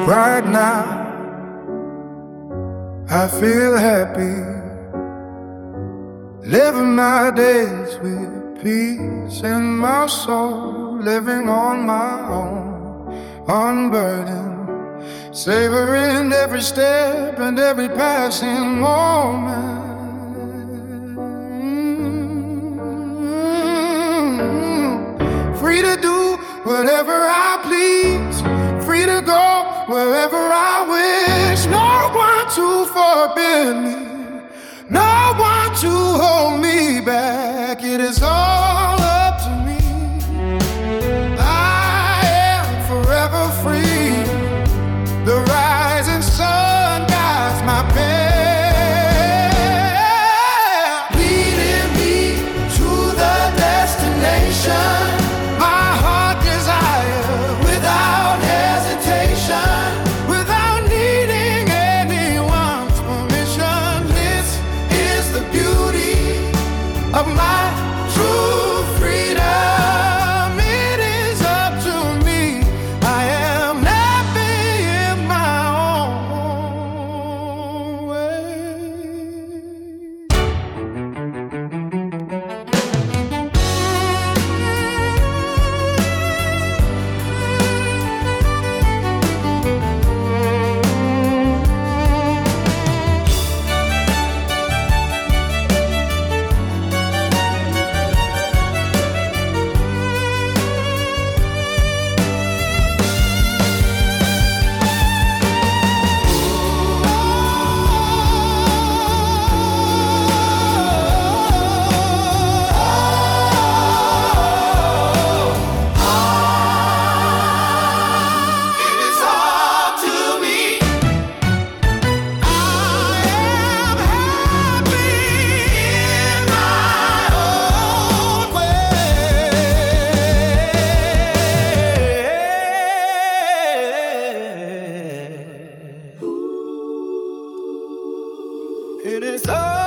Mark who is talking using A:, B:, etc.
A: Right now, I feel happy, living my days with peace in my soul, living on my own, unburdened, savoring every step and every passing moment. Free to do whatever I please, free to go wherever I wish. No one to forbid me, no one to hold me back. It is all up to me. I am forever free. The rising sun guides my path, leading me to the destination my heart desire, without hesitation, without needing anyone's permission. This is the beauty of my true freedom. It is up to me. I am happy in my own way. It is all